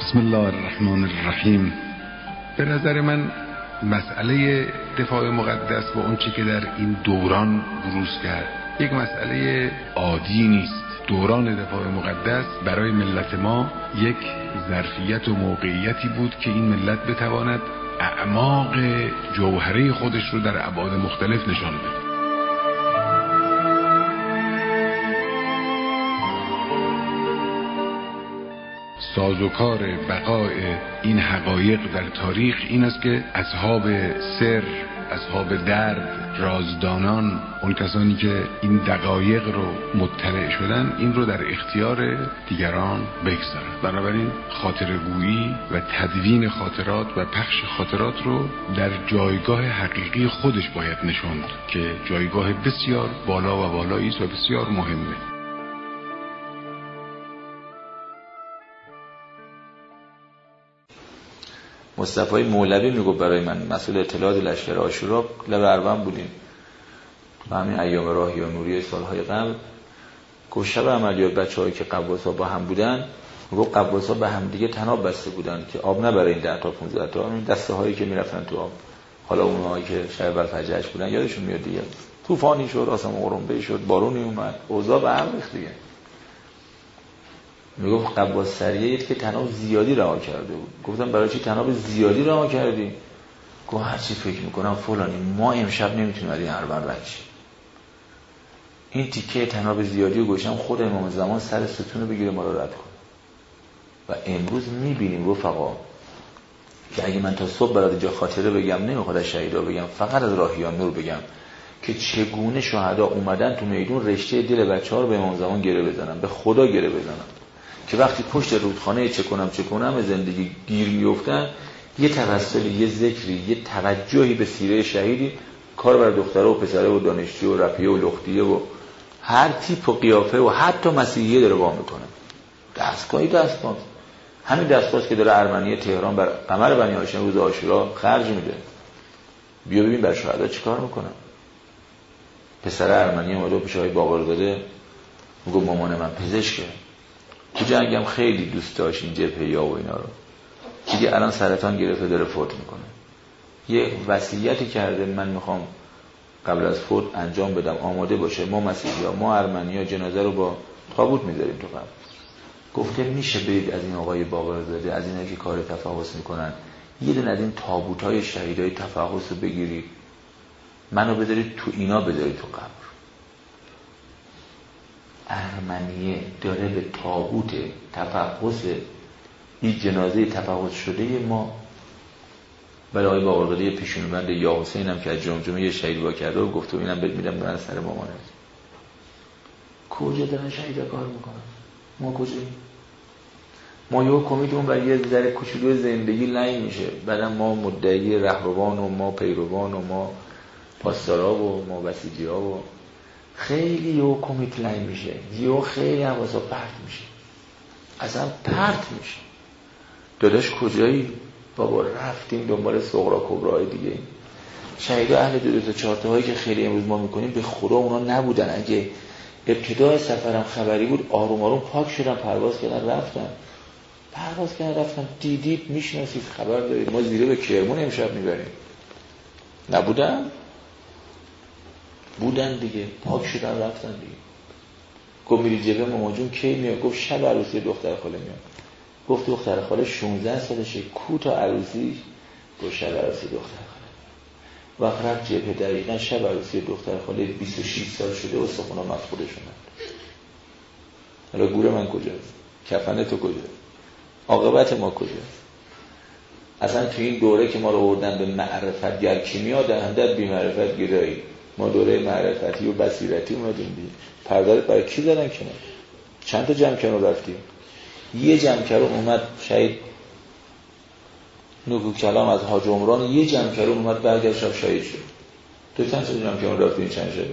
بسم الله الرحمن الرحیم. به نظر من مسئله دفاع مقدس و اون چی که در این دوران بروز کرد یک مسئله عادی نیست. دوران دفاع مقدس برای ملت ما یک ظرفیت و موقعیتی بود که این ملت بتواند اعماق جوهره خودش رو در ابعاد مختلف نشان بده. سازوکار بقای این حقایق در تاریخ این است که اصحاب سر، اصحاب درد، رازدانان، اون کسانی که این دقایق رو مطلع شدن این رو در اختیار دیگران بگذارن. بنابراین خاطرگویی و تدوین خاطرات و پخش خاطرات رو در جایگاه حقیقی خودش باید نشوند که جایگاه بسیار بالا و بالایی است و بسیار مهمه. مصطفی مولوی میگفت برای من مسئول اطلاعات لشکر عاشورا لب اربعین بودیم و همین ایام راهی و نوری سالهای قبل. گفت شب عملیات بچه‌هایی که قواص‌ها با هم بودن، گفت قواص‌ها به هم دیگه طناب بسته بودن که آب نبره این 10 تا 15 تا، این دسته هایی که میرفتن تو آب. حالا اونهایی که شب الفجرش بودن یادشون میاد دیگه، طوفانی شد، آسمون قرنبه شد، بارونی اومد، اوضاع به هم ریخت دیگه. میگفت قواص سریه که طناب زیادی رها کرده بود. گفتم برای چی طناب زیادی رها کردی؟ گفت هر چی فکر میکنم فلانی ما امشب نمیتونیم از این اربعین رد شیم. این تیکه طناب زیادی رو گوشم خود امام زمان سر ستون رو بگیره ما رو رد کن. و امروز میبینیم رفقا که اگه من تا صبح برای جا خاطره بگم، نمیخواد از شهیدا بگم، فقط از راهیان نور بگم که چگونه شهدا اومدن تو میدون رشته دل بچه‌ها رو به امام زمان گره بزنن، به خدا گره بزنن، که وقتی پشت رودخانه چه کنم زندگی گیر میافتن یه توسلی، یه ذکری، یه توجهی به سیره شهیدی کار بر دختره و پسره و دانشجو و رفیه و لختیه و هر تیپ و قیافه و حتی مسیحیه داره وا میکنه. دستگاه همین دستگاهی که داره ارمنی تهران بر قمر بنی هاشم روز عاشورا خرج میده. بیا ببین بر شهدا چیکار میکنن. پسر ارمنی اومده پیش آقای باقرزاده میگه مامان من پزشکه، تو جنگم خیلی دوست داشت این جبهه‌یا و اینا رو، دیگه الان سرطان گرفته داره فوت میکنه. یه وصیتی کرده من میخوام قبل از فوت انجام بدم، آماده باشه. ما مسیحی‌ها، ما ارمنی‌ها جنازه رو با تابوت میذاریم تو قبر. گفته میشه برید از این آقای باقرزاده، از اینا که کار تفحص میکنن، یه دونه از این تابوت‌های شهیدای تفحص رو بگیرید، منو بذارید تو اینا، بذارید تو قبر. ارمنیه داره به تابوت تفحص این جنازه تفحص شده ما. برای آقای باقرزاده پیشونبند یا حسین هم که از جمجمه شهید وا کرده و گفته اینم بهت میدم برن سر مامانت. کجا دارن شهیدا کار میکنن؟ ما کجاییم؟ ما یه کمیتمون برای یه ذره کوچولو زندگی لنگ میشه، بعدم ما مدعی رهروان و ما پیروان و ما پاسدارا و ما بسیجی‌ها و خیلی یه کمیت لنگ میشه، یه خیلی حواسا پرت میشه، اصلا پرت میشه. داداش کجایی؟ بابا رفتیم دنبال صغرا کبراهای دیگه. شهیدا اهل 2 تا 4 تا هایی که خیلی امروز ما میکنیم به خدا اونا نبودن. اگه ابتدای سفرم خبری بود آروم آروم پاک شدن، پرواز کردن رفتن دیدید میشناسید خبر دارید ما زیره به کرمان امشب میبریم. نبودن؟ بودن دیگه، پاک شدن رفتن دیگه. گفت میری جبه مامان جون کی میاد؟ گفت شب عروسی دختر خاله میاد. گفت دختر خاله 16 سالشه، کو تا عروسی؟ گفت شب عروسی دختر خاله. وقت رفت جبه دقیقا شب عروسی دختر خاله 26 سال شده، استخونا مفقوده شدن. حالا گور من کجاست؟ کفن تو کجاست؟ عاقبت ما کجاست؟ اصلا تو این دوره که ما رو آوردن به معرفت گرکیمیا دهنده بی معرفت گرایی، ما دوره معرفتی و بصیرتی اومدیم دیگه. پردارت برای کی دادن کنار؟ چند تا جمع رفتیم؟ یه جمع اومد شهید نگو کلام از حاج عمران، یه جمع اومد برگشت شب شهید شد. تو چند تا جمع رفتیم چند شبه؟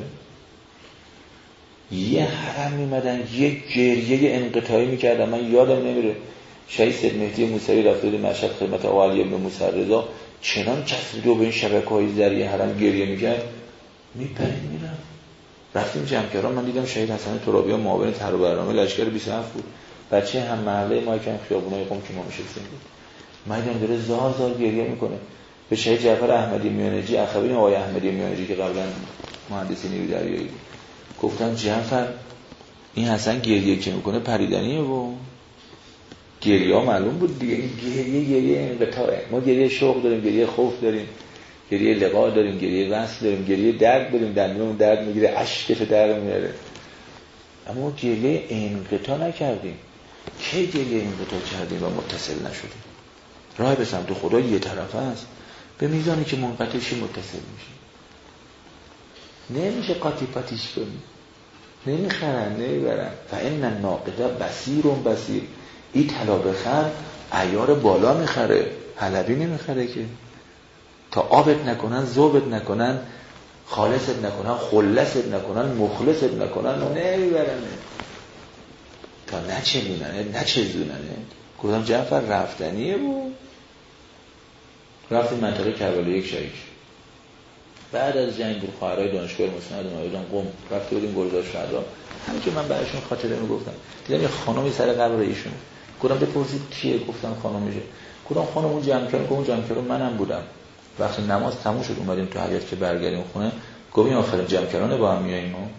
یه حرم میمدن یه گریه انقطاعی میکردن. من یادم نمیره شهید سید مهدی موسوی رفته بود مشهد خدمت آقا علی بن موسی رضا، چنان چسبیده و به این شبکه‌های ذریع حرم گریه میکرد، میپرید میرم. رفتیم جمع کردن، من دیدم شهید حسن ترابیان معاون طرح و برنامه لشکر 27 بود، بچه هم محله ما که خیابونای قم که ما میشستیم بود، من داره زار زار گریه میکنه. به شهید جعفر احمدی میانجی، اخوین آقای احمدی میانجی که قبلا مهندسی نیروی دریایی بود، گفتن جعفر این حسن گریه که میکنه پریدنیه و گریه ها معلوم بود دیگه، این گریه انقطاعه. ما گریه شوق داریم، گریه خوف داریم، گریه لقا داریم، گریه وصل داریم، گریه درد داریم، دندونمون درد میگیره، اشکش در میاره. اما گریه انقطاع نکردیم. کی گریه انقطاع کردیم و متصل نشدیم؟ راه به سمت خدا یه طرفه است، به میزانی که منقطع شی متصل میشی. نمیشه قاطی پاتیش کنی، نمیخرن نمیبرن. فإن الناقد بصیر. این طلا بخر عیار بالا میخره، حلبی نمیخره که. تا آبت نکنن، ذوبت نکنن، خالصت نکنن، خلصت نکنن، مخلصت نکنن نمیبرن. تا نچزوننه. گفتم جعفر رفتنیه بود. رفتیم منطقه کربلا یک شهید. بعد از جنگ بود، خواهرای دانشگاه مسند نایدان قم رفته بودیم گلزار شهدا. همین که من براشون خاطره میگفتم، دیدم یه خانمی سر قبر ایشون. گفتم بپرسید کیه؟ گفتن خانمشه. گفتم خانم اون جمع‌کرد، اون جمع‌کرد منم بودم. وقتی نماز تموم شد اومدیم تو حیاط که برگردیم خونه، گفتیم آخر جمع‌کرانه با هم میاییم ما.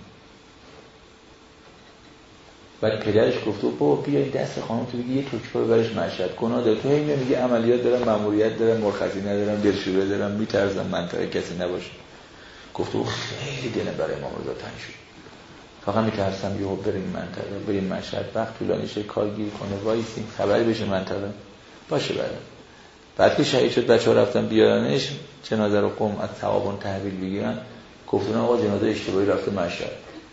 بعد پدرش گفت بابا بیای دست خانم تو بگی یه توکپا ببرش مشهد. گناه داره، تو هی میگی عملیات دارم، مأموریت دارم، مرخصی ندارم، دلشوره دارم، میترسم منطقه کسی نباشه. گفت خیلی دل برای امام رضا تنگ شد، فقط میترسم یهو بریم منطقه، بریم مشهد، وقت طولانی شه، کارگیر کنه، وایسیم خبری بشه منطقه باشه. بعد که شهید شد بچه‌ها رفتن بیارنش جنازه رو قم از تعاون تحویل بگیرن، گفتن آقا جنازه اشتباهی رفته مشهد.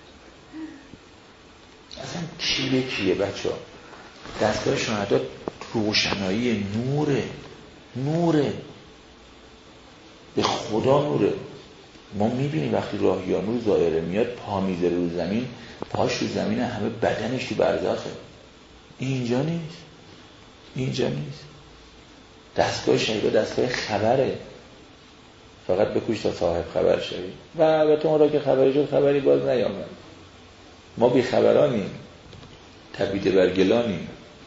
اصلا کیه بچه‌ها؟ دستگاه شهدا روشنایی نوره به خدا نوره. ما میبینیم وقتی راهیانو زائره میاد پا میذاره رو زمین، پاش رو زمین، همه بدنش تو برزخه. اینجا نیست. دستگاه شهیدا دستگاه خبره، فقط بکوش تا صاحب خبر شوی. و البته اون را که خبری شد خبری باز نیامد. ما بی خبرانیم، تپیده بر گلانیم،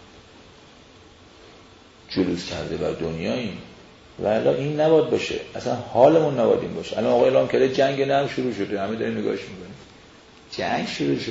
جلوس کرده بر دنیاییم. و الان این نباید باشه، اصلا حالمون نباید این باشه. الان آقای اعلام کرده جنگ نرم شروع شده، همه داریم نگاهش میکنیم. جنگ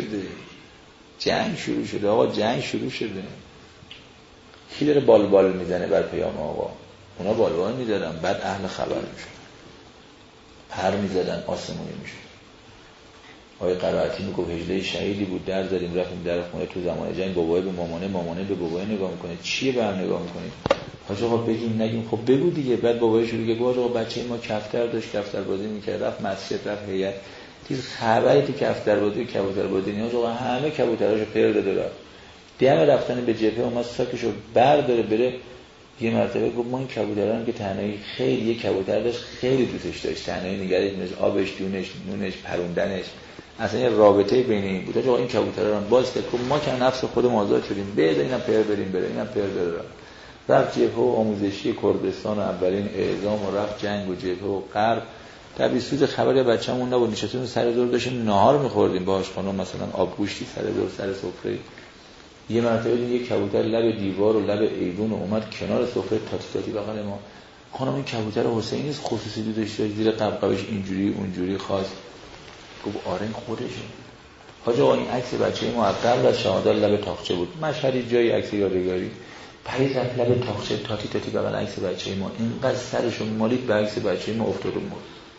شروع شده آقا، جنگ شروع شده. کی داره بالبال میزنه بر پیام آقا؟ اونا بالبال میزدن، بعد اهل خبر میشن، پر میزدن، آسمونی میشن. آقای قرائتی میگه 18 شهیدی بود، در زدیم رفتیم در خونه تو زمان جنگ، بابای به مامانه به بابای نگاه میکنه. چیه به هم نگاه میکنید؟ حاج آقا بگیم نگیم؟ خب بگو دیگه. بعد بابای شروع که گفت آقا بچه ما کفتر داشت، کفتر بازی میکرد، رفت مسجد، رفت هیئت، دید خبری تو کفتر بازی، کبوتر بازی نیاز آقا همه کبوتراشو پر داده رفت. دم رفتن به جبهه اومد ساکشو برداره بره. یه مرتبه گفت ما این کبوتران که تنهایی خیلی، یه کبوتر داشت خیلی دوستش داشت، تنهایی نگهش می‌داشت، آبش، دونش، نونش، پروندنش، اصلا یه رابطه بین این بود. آقا این کبوتران باز کرد، ما که نفس خودمون آزاد شدیم، بده اینا پر بریم بره، اینا پر بره. رفت جبهه و آموزشی کردستان و اولین اعزام و رفت جنگ و جبهه و غرب. دبیرستون خبری بچه‌مون نبود، نشستیم سر دور داشتیم نهار می‌خوردیم باهاش، خانم مثلا آبگوشتی سر دور سر سفره. یه مرتبه یک کبوتر لب دیوار و لب ایوون اومد کنار سفره تاتی بغل ما. خانم این کبوتر حسینی است، خصوصی دوستش داشت، زیر قبقبش اینجوری اونجوری خواست. گفت آره این خودشه. حاج آقا این عکس بچه ما قبل از شهادت لب تاقچه بود، مشهدی جای عکس یادگاری. پرید رفت لب تاقچه تاتی بغل عکس بچه ما، اینقدر سرشون مالید به عکس بچه ما افتاد و مرد.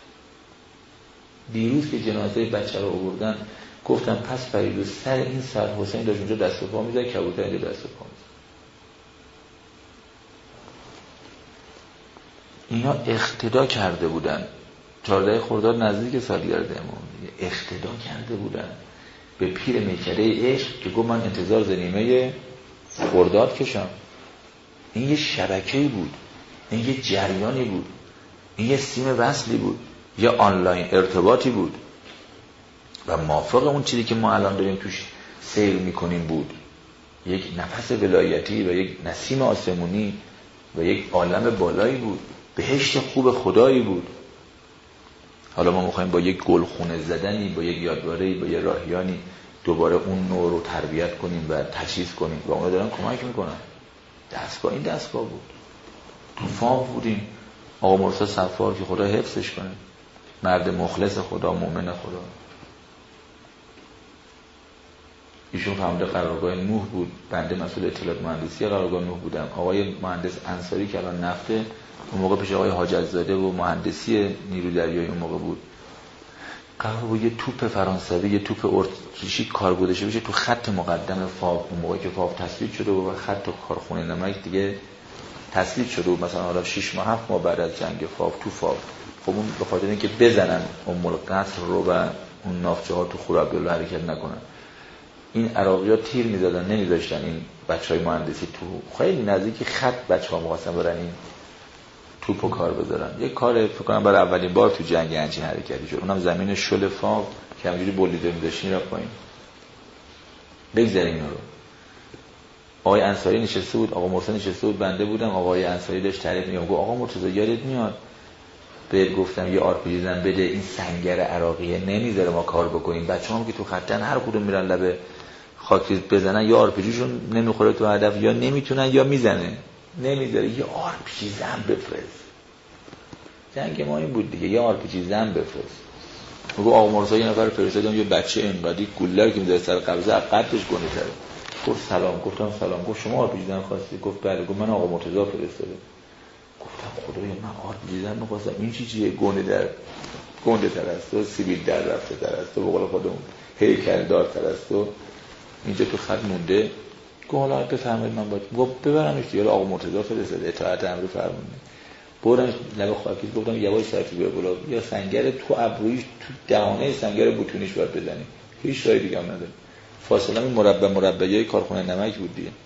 دیروز که جنازه بچه رو آوردن گفتم پس فرید سر این سر حسین داشت اونجا دست و پا میزد، کبوتر اینجا دست و پا میزد. اینا اقتدا کرده بودن. 14 خرداد نزدیک سالگرد امام، اقتدا کرده بودن به پیر میکده عشق که گفت من انتظار زنیمه خرداد کشم. این یه شبکه‌ای بود، این یه جریانی بود، این یه سیم وصلی بود، یه آنلاین ارتباطی بود و موافق اون چیزی که ما الان داریم توش سیر میکنیم بود. یک نفس ولایتی و یک نسیم آسمونی و یک عالم بالایی بود، بهشت خوب خدایی بود. حالا ما میخوایم با یک گلخونه زدنی، با یک یادواره‌ای، با یک راهیانی دوباره اون نوع رو تربیت کنیم و تجهیز کنیم و اونا دارن کمک میکنن. دستگاه این دستگاه بود. تو فاو بودیم. آقا مرتضی صفار که خدا حفظش کنه، مرد مخلص خدا، مؤمن خدا، ایشون فرمانده قرارگاه نوح بود، بنده مسئول اطلاعات مهندسی قرارگاه نوح بودم. آقای مهندس انصاری که الان نفته، اون موقع پیش آقای حاجت زاده و مهندسی نیرو دریایی اون موقع بود، قرار بود یه توپ فرانسوی، یه توپ اتریشی کار گذاشته بشه تو خط مقدم فاو. اون موقع که فاو تثبیت شده و خط کارخونه نمک دیگه تثبیت شده بود، مثلا حالا 6 ماه 7 ماه بعد از جنگ فاو تو فاو، خب اون به خاطر اینکه بزنن ام القصر رو و اون نافچه ها تو خور عبدالله حرکت نکنن، این عراقی‌ها تیر می‌زدن، نمی‌ذاشتن این بچهای مهندسی تو خیلی نزدیک خط بچه‌ها می‌خواستن برن این توپو کار بذارن. یک کار فکر کنم برای اولین بار تو جنگ همچین حرکتی شد، اونم زمین شل فاو که همینجوری بریده می‌داشتین رفت پایین. بگذاریم اینا رو. آقای انصاری نشسته بود، آقا مرتضی نشسته بود، بنده بودم. آقای انصاری داشت تعریف می‌کرد، گفت آقا مرتضی یادت میاد بهت گفتم یه آرپیجی زن بده، این سنگر عراقیه نمیذاره ما کار بکنیم، بچه‌هام که تو خطن هر کدوم میرن لب خاکریز بزنن یا آرپیجیشون نمیخوره تو هدف یا نمیتونن یا میزنه، نمیذاره یه آرپیجی زن بفرست. جنگ ما این بود دیگه، یه آرپیجی زن بفرست. میگه آقا مرتضی یه نفر فرستادم، یه بچه اینقدی گلر که میذاره سر قبضه قدش گنده تره. گفت سلام. گفتم سلام. گفت شما آرپیجی زن خواستی؟ گفت بله. گفت من آقا مرتضی فرستاده. گفتم خدایا من آرپیجی زن می‌خواستم، این چیه؟ گنده تر است و سیبیل در رفته تر است و به قول خودمون هیکل دار تر است و اینجا تو خط مونده. گفت حالا بفرمایید من باید. گفت ببرمش دیگه. آقا مرتضی فرستاده، اطاعت امر فرمانده. بردمش لب خاکی. گفتم یواش سرتو بیار بالا، یا سنگر تو ابرویش تو دهانه سنگر بوتونیش باید بزنی، هیچ راه دیگه هم نداره. فاصله این مربعای کارخونه نمک بود دیگه.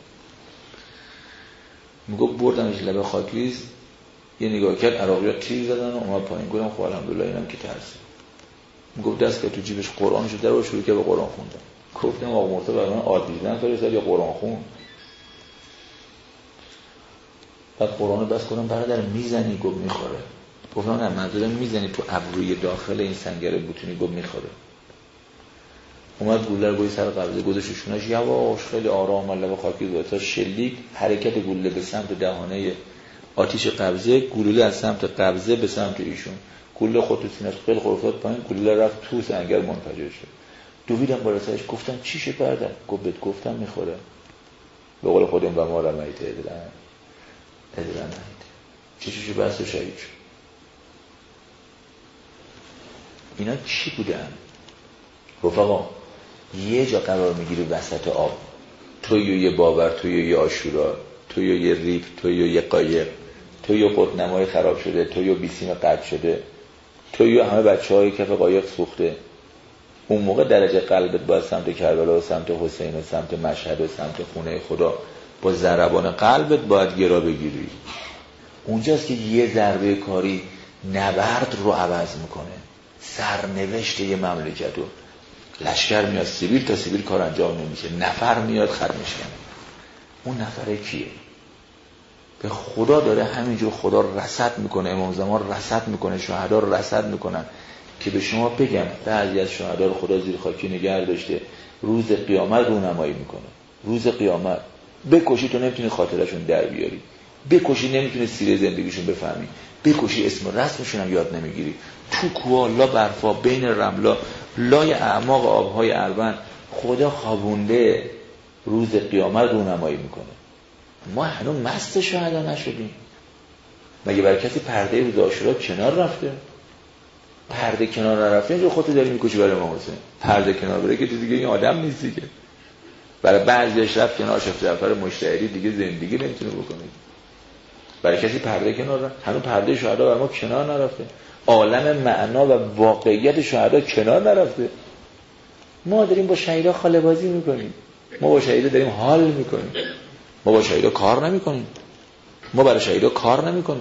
میگفت بردمش لب خاکریز، یه نگاه کرد، عراقی‌ها تیر زدن و اومد پایین. گفتم خب الحمدلله اینم که ترسید. میگفت دست که تو جیبش قرآنشو در و شروع کرد به قرآن خوندن. گفتم آقا مرتضی برای من آدیدن فرستاد یا قرآن خون؟ بعد قرآنو بس کردم برادر میزنی؟ گفت میخوره. گفتم نه منظورم میزنی تو ابروی داخل این سنگر بوتونی؟ گفت میخوره. اومد گوله رو گوی سر قبضه گذاشت شونش، یواش خیلی آرام لب خاکی زد تا شلیک حرکت گوله به سمت دهانه آتیش قبضه، گلوله از سمت قبضه به سمت ایشون، گلوله خود تو سینه‌اش خیلی خورفات پایین، گلوله رفت تو سنگر منفجر شد. دویدم بالا سرش. گفتم چی شد برادر؟ گفت بهت گفتم میخوره. به قول خودم و ما رمیت ادرن چشوشو بس و شهید شد. اینا چی بودن؟ رفقا یه جا قرار میگیری وسط آب، توی یه باور، توی یه آشورا، توی یه ریف، توی یه قایق، توی خودنمای خراب شده، توی بیسیم قطع شده، توی همه بچه‌های کف قایق سوخته. اون موقع درجه قلبت باید سمت کربلا و سمت حسین و سمت مشهد و سمت خونه خدا با ضربان قلبت باید گرا بگیری. اونجاست که یه ضربه کاری نبرد رو عوض میکنه، سرنوشت یه مملکت رو. لشکر میاد سیبیل تا سیبیل کار انجام نمیشه، نفر میاد خط میشکنه. اون نفره کیه؟ به خدا داره همینجور خدا رصد میکنه، امام زمان رصد میکنه، شهدا رو رصد میکنن که به شما بگم بعضی از شهدا رو خدا زیر خاکی نگه داشته، روز قیامت رونمایی میکنه. روز قیامت بکشی تو نمیتونی خاطرشون در بیاری، بکشی نمیتونی سیره زندگیشون بفهمی، بکشی اسم رسمشون هم یاد نمیگیری. تو کوها لا برفا بین رملا لای اعماق آبهای الوان خدا خوابونده روز قیامت رونمایی میکنه. ما هنوز مست شهدا نشدیم. مگه برای کسی پرده روز عاشورا کنار رفته؟ پرده کنار نرفته اینجا خودت داری میکشی برای امام حسین. پرده کنار بره که تو دیگه این آدم نیستی که. برای بعضیش رفت کنار شیخ جعفر مشتعلی دیگه زندگی نمیتونه بکنه. برای کسی پرده کنار رفت. هنوز پرده شهدا برای ما کنار نرفته. عالم معنا و واقعیت شهدا کنار نرفته. ما داریم با شهیدا خاله بازی میکنیم. ما با شهیدا داریم حال میکنیم. ما با شهیدا کار نمیکنیم. ما برای شهیدا کار نمیکنیم.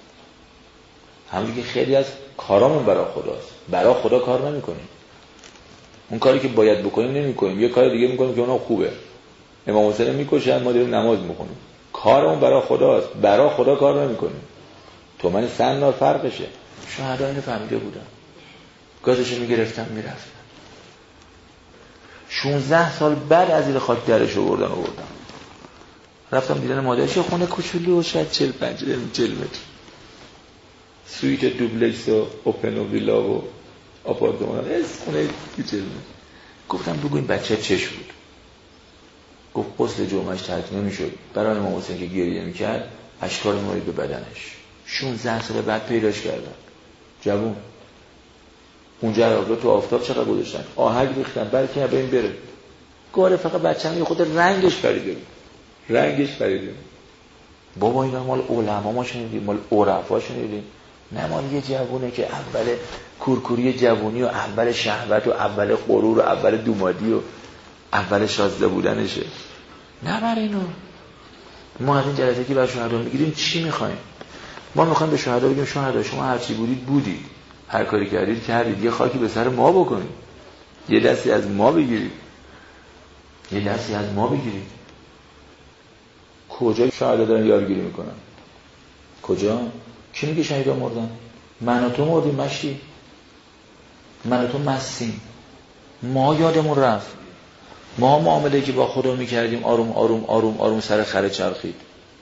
همون که خیلی از کارامون برای خداست. برای خدا کار نمیکنیم. اون کاری که باید بکنیم نمیکنیم. یه کار دیگه میکنیم که اونها خوبه. امام حسین میکشن، ما داریم نماز میخونیم. کارمون برای خداست. برای خدا کار نمیکنیم. تو من سن فرقشه. شهدا اینو فهمیده بودن. گازشو میگرفتن میرفتن. 16 سال بعد از زیر خاک درش آوردن. رفتم دیدن مادرش، خونه کوچولو شاید 40 متر، سویت دوبلکس و اوپن و ویلا و آپارتمان، خونه 40 متر. گفتم بگو این بچه چش بود؟ گفت غسل جمعهش ترک نمیشد، برای امام حسین که گریه میکرد اشکال می‌آمد به بدنش. 16 سال بعد پیداش کردن، جوون. اونجا رو تو آفتاب چقدر گذاشتن، آهک ریختن بلکه ببین بره. گاره فقط بچه‌م یه خود رنگش پریده. بابا اینا مال علما ما شنیدیم، مال عرفا شنیدیم، نه مال یه جوونه که اول کورکوری جوونی و اول شهوت و اول غرور و اول دومادی و اول شازده بودنشه. نه برای اینو ما از این جلسه که بر شهدا میگیریم چی میخوایم؟ ما میخوایم به شهدا بگیم شهدا شما هر چی بودید، هر کاری کردید، یه خاکی به سر ما بکنید، یه دستی از ما بگیرید. کجا شهدا دارن یارگیری میکنن؟ کجا؟ کی میگه شهیدا مردن؟ من و تو مردیم مشتی، من و تو مستیم، ما یادمون رفت. ما معامله که با خدا میکردیم آروم آروم آروم آروم سر خره چرخید.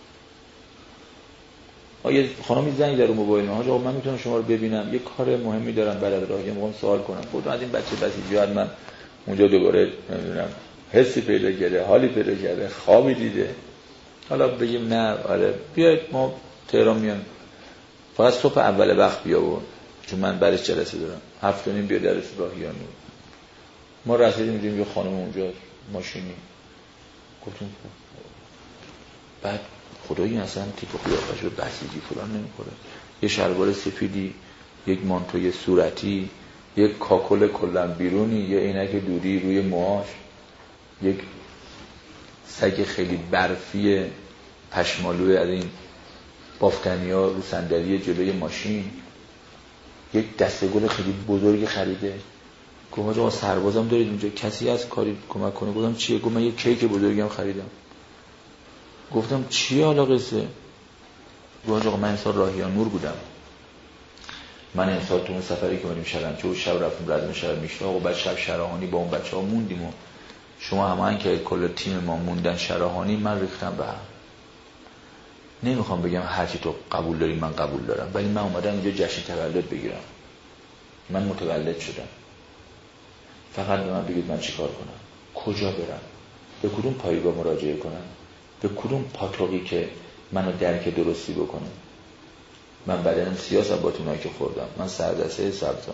یه خانمی زنگ در موبایل من، آقا من میتونم شما رو ببینم، یه کار مهمی دارم بعد راهی میخوام سوال کنم. خودم از این بچه بسیجی من اونجا دوباره نمیدونم حسی پیدا کرده، حالی پیدا کرده، خوابی دیده. حالا بگیم نه آره بیاید ما تهران میام، فقط صبح اول وقت بیا بود چون من برش جلسه دارم، 7:30 بیا درس راهیان. ما رسیدیم میدیم یه خانم اونجا ماشینی. گفتیم بعد خدایی اصلا تیپ و قیافش به بسیجی فلان نمیخوره، یه شلوار سفیدی، یک مانتوی صورتی، یک کاکل کلن بیرونی، یه عینک دودی روی موهاش، یک سگ خیلی برفی پشمالوی از این بافتنیا رو صندلی جلوی ماشین، یک دسته گل خیلی بزرگی خریده. گفتم آقا سربازم دارید اونجا، کسی از کاری کمک کنه؟ گفتم چیه؟ گفت من یک کیک بزرگی هم خریدم. گفتم چیه حالا قصه؟ گفت آقا من امسال راهیان نور بودم، من امسال تو اون سفری که بریم شلمچه و شب رفتیم ردم شهر میشتاق و بعد شب شراهانی با اون بچه‌ها موندیم و شما همه که کل تیم ما موندن شراهانی، من ریختم به هم. نمیخوام بگم هرچی تو قبول داری من قبول دارم، ولی من اومدم اینجا جشن تولد بگیرم. من متولد شدم، فقط به من بگید من چی کار کنم، کجا برم، به کدوم پایگاه مراجعه کنم، به کدوم پاتوقی که منو درک درستی بکنه. من بدنم سیاست با تونایی که خوردم، من سردسته سرطان،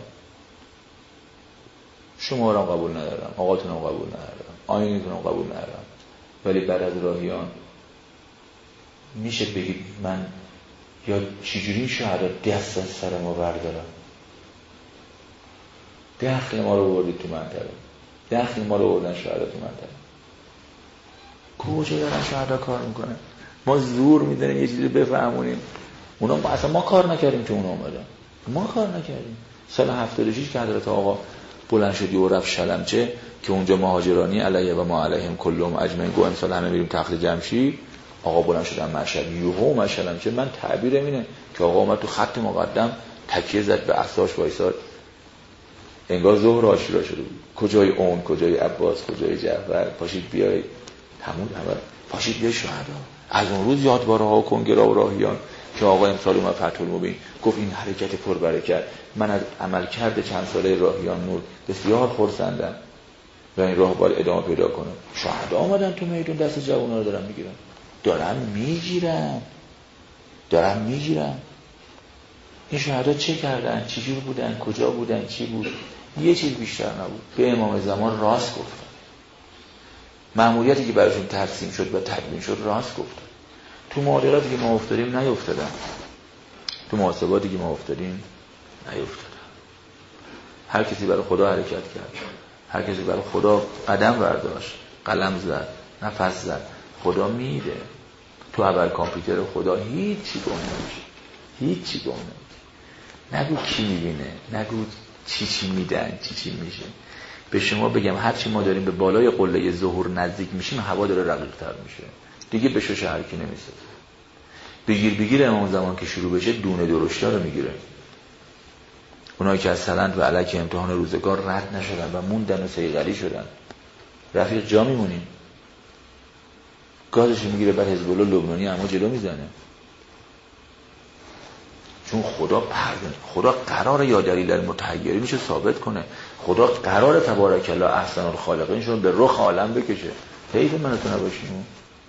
شما را قبول ندارم، آقاتونم قبول ندارم، آیینتونم قبول ندارم، ولی بعد از راهیان میشه بگید من یا چجوری شهدا دست از سر ما بردارم؟ داخل ما رو بردید تو منطقه، داخل ما رو بردن شهدا تو منطقه. کجا دارن شهدا کار میکنن؟ ما زور میدنیم یه چیزی بفهمونیم، اونا اصلا ما کار نکردیم که اونا اومدن، ما کار نکردیم. سال 76 که حضرت آقا بلند شدی و رفت شلمچه که اونجا مهاجرانی علیه و ما علیهم کلهم اجمعین، گو امسال همه بریم تخت جمشید. آقا بلند شدن مشهد یوهو مشلمچه، من تعبیرم اینه که آقا اومد تو خط مقدم تکیه زد به عصاش وایساد، انگار ظهر عاشورا شده بود. کجای اون، کجای عباس، کجای جعفر؟ پاشید بیاید تموم همه پاشید بیاید شهدا. از اون روز یادوارها و کنگرها و راهیان که آقا امسال اومد فتح المبین گفت این حرکت پربرکت، من از عمل کرده چند ساله راهیان نور بسیار خرسندم و این راه باید ادامه پیدا کنه. شهدا آمدن تو میدون دست جوونا رو دارن میگیرن. این شهدا چه کردن؟ چجور بودن؟ کجا بودن؟ چی بود؟ یه چیز بیشتر نبود، به امام زمان راست گفتن. مأموریتی که براشون ترسیم شد و تدوین شد راست گفتن. تو معادلاتی که ما افتادیم نیفتادن، تو محاسباتی که ما افتادیم نیفتادن. هر کسی برای خدا حرکت کرد، هر کسی برای خدا قدم برداشت، قلم زد، نفس زد، خدا میده. تو اول کامپیوتر خدا هیچی گم نمیشه. نگو کی میبینه، نگو چی میدن، چی میشه. به شما بگم هرچی ما داریم به بالای قله ظهور نزدیک میشیم، هوا داره رقیق‌تر میشه دیگه. به شش هر کی نمیسه. بگیر امام زمان که شروع بشه دونه درشتا رو میگیره. اونایی که از سلند و علک امتحان روزگار رد نشدن و موندن و صیقلی شدن، رفیق جا میمونیم. گازش میگیره بر حزب الله لبنانی اما جلو میزنه. چون خدا قرار یا دلیل المتحیرین میشه ثابت کنه. خدا قرار تبارک الله احسن الخالقین شون به رخ عالم بکشه. حیف من تو نباشیم.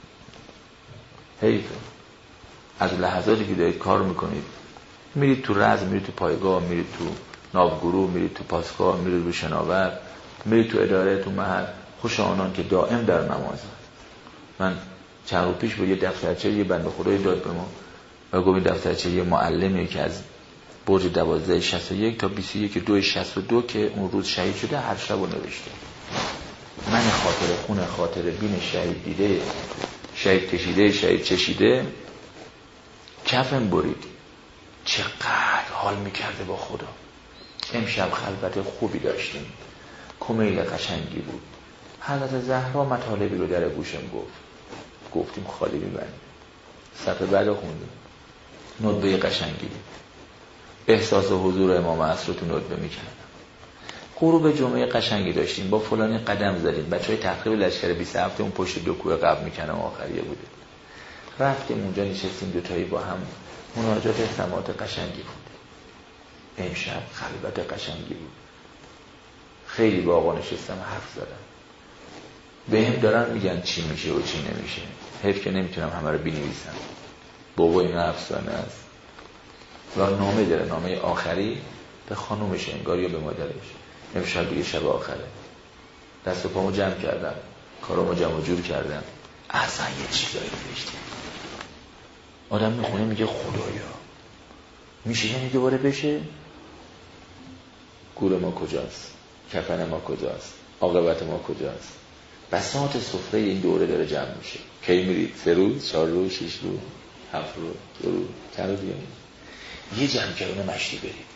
حیف. از لحظاتی که دارید کار میکنید، میرید تو رزم، میرید تو پایگاه، میرید تو ناوگروه، میرید تو پاسگاه، میرید به شناور، میرید تو اداره، تو محل، خوش آنان که دائم در نماز. من چند روز پیش با یه دفترچه یه بنده خدای داد به ما و گفت این دفترچه یه معلمی که از برج 1261 تا 21/2/62 که اون روز شهید شده هر شب رو نوشته. من خاطر خون خاطر بین شهید دیده، شهید کشیده، شهید چشیده کفم برید. چقدر حال میکرده با خدا. امشب خلوت خوبی داشتیم، کمیل قشنگی بود. حضرت زهرا مطالبی رو در گوشم گفتیم خالی میبریم. صفحه بعد خوندیم. ندبه قشنگی بود. احساس حضور امام عصر رو تو ندبه میکردم. غروب جمعه قشنگی داشتیم، با فلانی قدم زدیم. بچهای تقریب لشکر 27 اون پشت دو کوه قبل میکنم آخریه بوده. رفتیم اونجا نشستیم دوتایی با هم. مناجات سماعت قشنگی بود. امشب خلوت قشنگی بود. خیلی با آقا نشستم حرف زدم. به هم دارن میگن چی میشه و چی نمیشه. حیف که نمیتونم همه رو بنویسم. بابا این افسانه است. و نامه داره، نامه آخری به خانومش انگار یا به مادرش. امشب دیگه شب آخره. دست و پامو جمع کردم، کارامو جمع جور کردم. اصلا یه چیزایی نوشتیم. آدم میخونه میگه خدایا میشه یعنی دوباره بشه؟ گور ما کجاست؟ کفن ما کجاست؟ عاقبت ما کجاست؟ بساط سفره این دوره داره جمع میشه. کی میرید؟ 3 روز، 4 روز، 6 روز، 7 روز، 2 روز، چند روز دیگه یه جمع مشتی برید.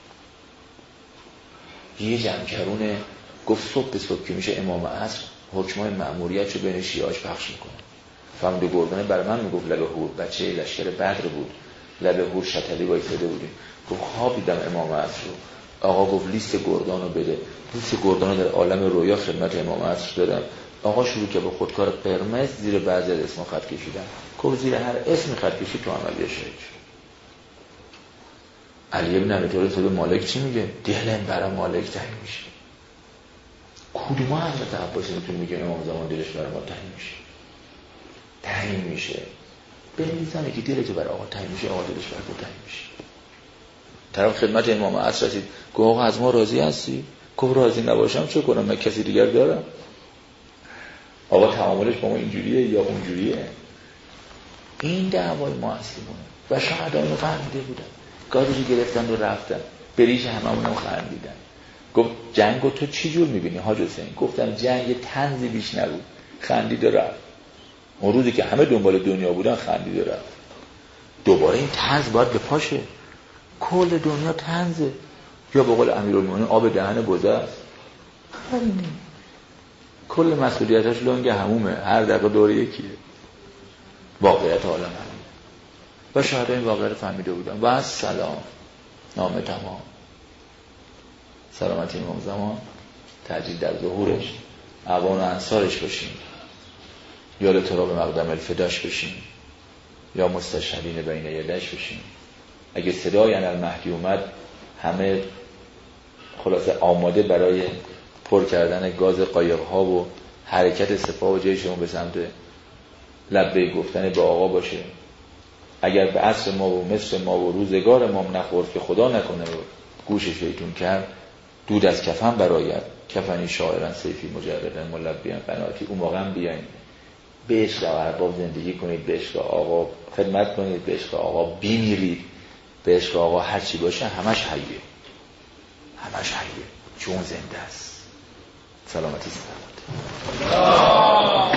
یه جمع گفت صبح به صبح که میشه امام عصر حکمای مأموریت رو بین شیعه‌اش پخش میکنه. فهمید گردانه برای من میگفت لبه هور، بچه لشکر بدر بود، لبه هور شتلی وایساده بودیم. گفت خواب دیدم امام عصر رو. آقا گفت لیست گردان رو بده. لیست گردان رو در عالم رویا خدمت امام عصر دادم. آقا شروع که به خودکار قرمز زیر بعضی از اسم خط کشیدن. گفت زیر هر اسم خط کشید تو عملیه شهید. علی بن ابی طالب به مالک چی میگه؟ دلم برای مالک تنگ میشه. کدوم حضرت عباسی میتونه میگه امام زمان دلش برای ما تنگ میشه. بنویسن که دلت برای آقا تنگ میشه، آقا دلش برای تو تنگ میشه. طرف خدمت امام عصر رسید، گفت آقا از ما راضی هستی؟ گفت راضی نباشم چه کنم، من کسی دیگر دارم؟ آقا تعاملش با ما اینجوریه یا اونجوریه؟ این دعوای ما اصلیمونه و شهدان رو فهمیده بودن. گازشو گرفتن و رفتن، بریش هممونم خندیدن. گفت جنگو تو چی جور میبینی حاج حسین؟ گفتم جنگ طنزی بیش نبود. خندید و رفت. اون روزی که همه دنبال دنیا بودن خندید و رفت. دوباره این طنز باید بپاشه. کل دنیا طنزه، یا به قول امیرالمومنین آب دهن بزه است. همینه. کل مسئولیتش لنگ همومه، هر دقیقه دور یکیه. واقعیت عالم همینه. و شاید این واقعیت رو فهمیده بودن. و از سلام نامه تمام. سلامتی امام زمان، تأجیل در ظهورش، اعوان و انصارش باشیم، یا لطراب مقدم الفداش بشیم، یا مستشهدین بین یدش بشیم. اگه صدای انالمهدی اومد همه خلاصه آماده برای پر کردن گاز قایق‌ها و حرکت سپاه و جیشمون به سمت لبیک گفتن به آقا باشه. اگر به عصر ما و مصر ما و روزگار ما نخورد که خدا نکنه و گوش شیطون کرد، دود از کفن براید، کفنی شاعرن سیفی مجردن ملبیان قناتی. اون موقع هم بیاین به عشق ارباب زندگی کنید، به عشق آقا خدمت کنید، به عشق آقا بیمیرید، به عشق آقا هر چی باشه همش حیه، همش حیه چون زنده است. سلامتی سلامت.